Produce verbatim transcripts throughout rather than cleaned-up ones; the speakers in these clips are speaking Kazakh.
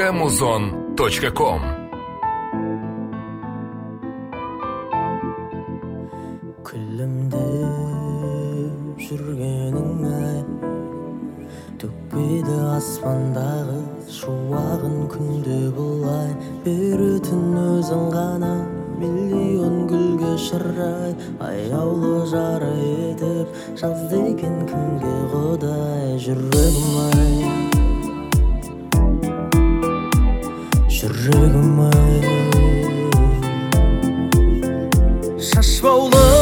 точка музон точка ком. Күлімдеп жүргенің ай, төкпеді аспандағы шуағын күнде бұлай. Беретін өзің ғана миллион гүлге шырай, аяулы жары етіп жазды екен кімге құдай. Жүрегім ай, жүрегім ай, шашбаулы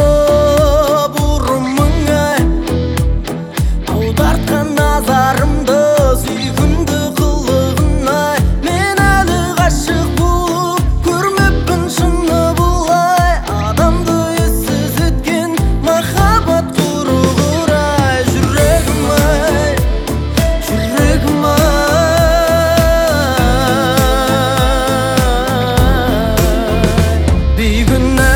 бұрымың ай, аудартқан назарымды сүйкімді қылығын ай. Мен әлі ғашық болып көрмеппін шыны бұлай, адамды ессіз еткен махаббат құрғыр ай. Жүрегім ай, жүрегім ай, бейкүнә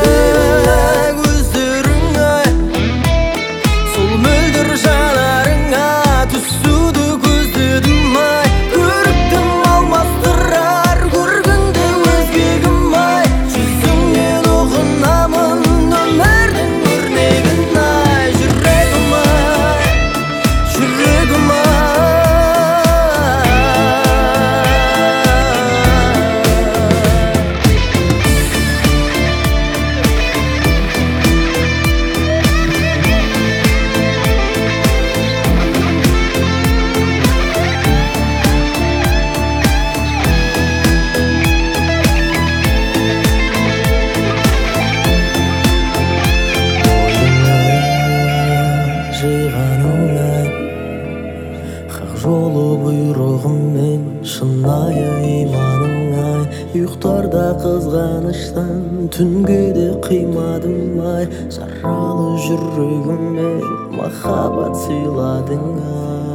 көздерің ай, сол мөлдір жанарыңа түсуді көздедім ай. Көріктім алмастырар көргіңді өзгегім ай, жүзіңнен ұғынамын өмірдің өрнегін ай. Жүрегім ай, жүрегім ай, жиғаның ай, хақ жолы бұйрығыммен шынайы иманың ай. Ұйықтарда қызғаныштан түнге де қимадым ай, жаралы жүрегіме махаббат сыйладың ай.